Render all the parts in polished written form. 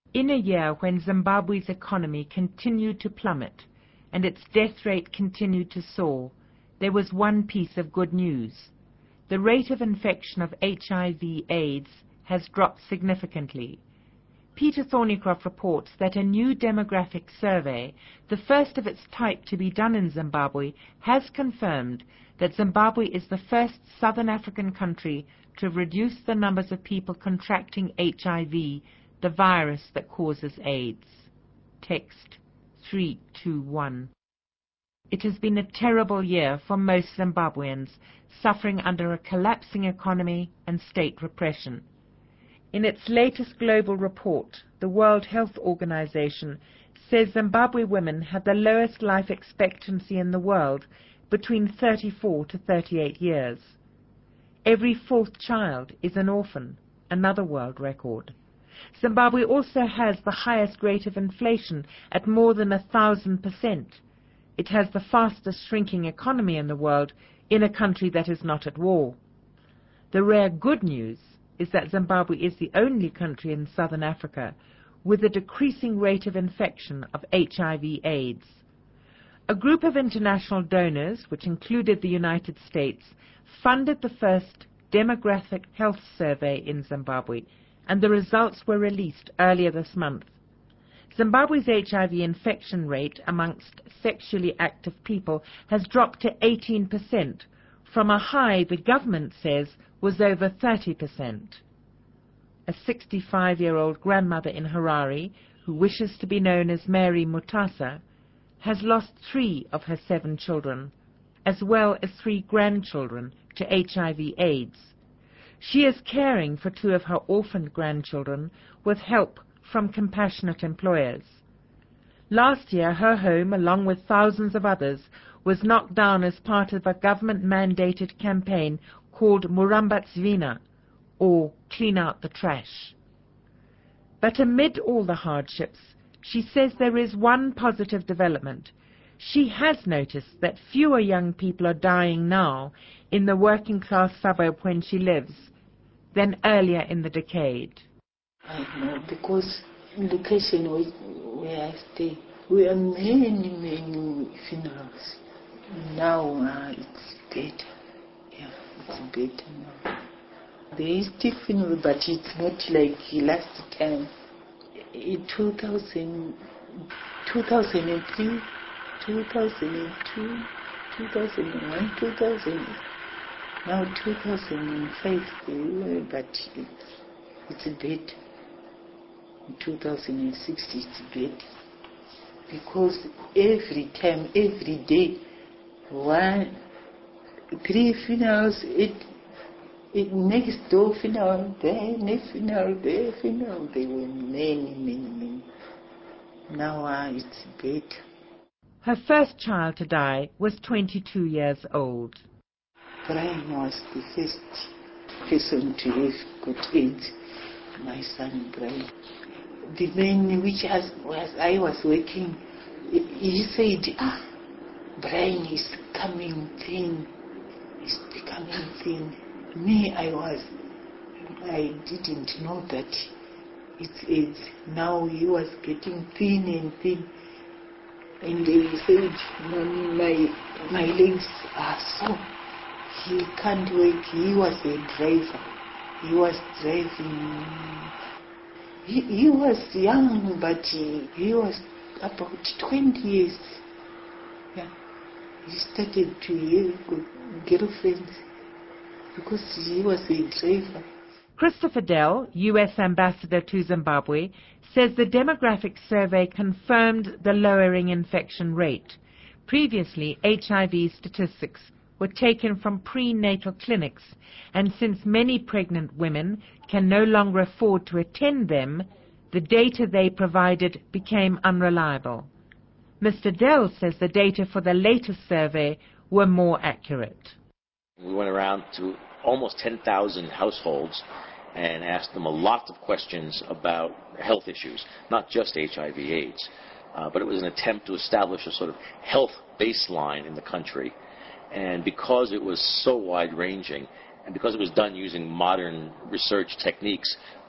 In a year when Zimbabwe's economy continued to plummet and its death rate continued to soar, there was one piece of good news. The rate of infection of HIV/AIDS has dropped significantly. Peter Thornycroft reports that a new demographic survey, the first of its type to be done in Zimbabwe, has confirmed that Zimbabwe is the first southern African country to reduce the numbers of people contracting HIV, the virus that causes AIDS. Text 321. It has been a terrible year for most Zimbabweans, suffering under a collapsing economy and state repression. In its latest global report, the World Health Organization says Zimbabwe women have the lowest life expectancy in the world, between 34 to 38 years. Every fourth child is an orphan, another world record. Zimbabwe also has the highest rate of inflation at more than 1,000%. It has the fastest shrinking economy in the world in a country that is not at war. The rare good news is that Zimbabwe is the only country in southern Africa with a decreasing rate of infection of HIV/AIDS. A group of international donors, which included the United States, funded the first demographic health survey in Zimbabwe, and the results were released earlier this month. Zimbabwe's HIV infection rate amongst sexually active people has dropped to 18%, from a high the government says was over 30%. A 65-year-old grandmother in Harare, who wishes to be known as Mary Mutasa, has lost 3 of her 7 children, as well as 3 grandchildren to HIV/AIDS. She is caring for 2 of her orphaned grandchildren with help from compassionate employers. Last year, her home, along with thousands of others, was knocked down as part of a government-mandated campaign called Murambatsvina, or Clean Out the Trash. But amid all the hardships, she says there is one positive development. She has noticed that fewer young people are dying now in the working-class suburb when she lives than earlier in the decade. I know, because location where I stay, we have many funerals. Now it's better. Yeah, it's better now. There is still funeral, but it's not like last time. In 2000, 2003, 2002, 2001, 2000, now 2005, but it's better. In 2006 it's better. Because every time, every day, 3 funerals, it next door funeral there, next funeral there, funeral there were many. Now it's better. Her first child to die was 22 years old. Brian was the first person to have got AIDS, my son Brian. The man which I was working, he said, Brian is coming thin, he's becoming thin. Me, I didn't know that it's AIDS. Now he was getting thin and thin. And they said, Mommy, my legs are sore. He can't work. He was a driver. He was driving. He was young, but he was about 20 years. Yeah. He started to have girlfriends because he was a driver. Christopher Dell, U.S. Ambassador to Zimbabwe, says the demographic survey confirmed the lowering infection rate. Previously, HIV statistics were taken from prenatal clinics, and since many pregnant women can no longer afford to attend them, the data they provided became unreliable. Mr. Dell says the data for the latest survey were more accurate. We went around to almost 10,000 households and asked them a lot of questions about health issues, not just HIV/AIDS, but it was an attempt to establish a sort of health baseline in the country. And because it was so wide-ranging, and because it was done using modern research techniques,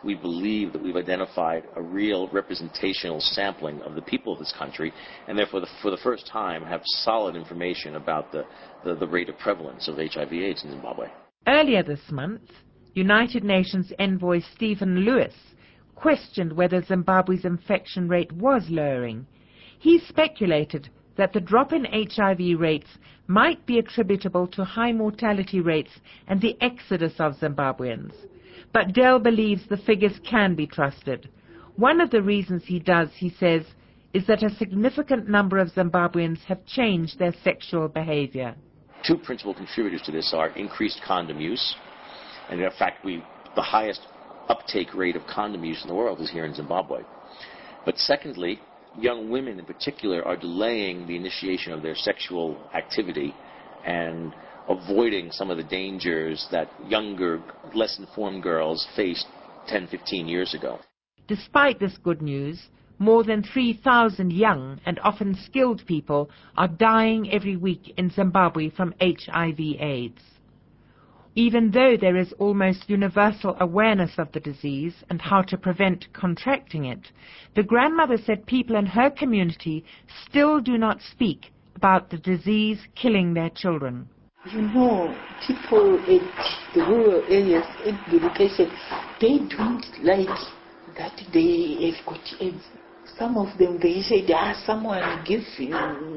we believe that we've identified a real representational sampling of the people of this country, and therefore, for the first time, have solid information about the rate of prevalence of HIV/AIDS in Zimbabwe. Earlier this month, United Nations envoy Stephen Lewis questioned whether Zimbabwe's infection rate was lowering. He speculated that the drop in HIV rates might be attributable to high mortality rates and the exodus of Zimbabweans. But Dell believes the figures can be trusted. One of the reasons he does, he says, is that a significant number of Zimbabweans have changed their sexual behavior. Two principal contributors to this are increased condom use, and in fact, the highest uptake rate of condom use in the world is here in Zimbabwe. But secondly, young women in particular are delaying the initiation of their sexual activity and avoiding some of the dangers that younger, less informed girls faced 10, 15 years ago. Despite this good news, more than 3,000 young and often skilled people are dying every week in Zimbabwe from HIV/AIDS. Even though there is almost universal awareness of the disease and how to prevent contracting it, the grandmother said people in her community still do not speak about the disease killing their children. You know, people at the rural areas, at the location, they don't like that they have got AIDS. Some of them, they say, someone give you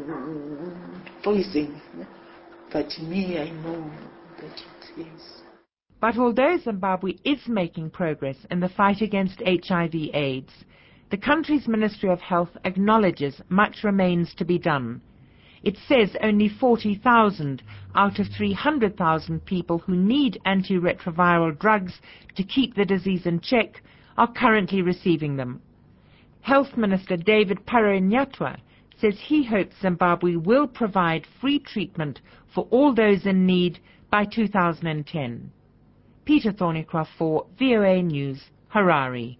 poison. But me, I know that it is. But although Zimbabwe is making progress in the fight against HIV/AIDS, the country's Ministry of Health acknowledges much remains to be done. It says only 40,000 out of 300,000 people who need antiretroviral drugs to keep the disease in check are currently receiving them. Health Minister David Paroinyatwa says he hopes Zimbabwe will provide free treatment for all those in need by 2010. Peter Thornycroft for VOA News, Harare.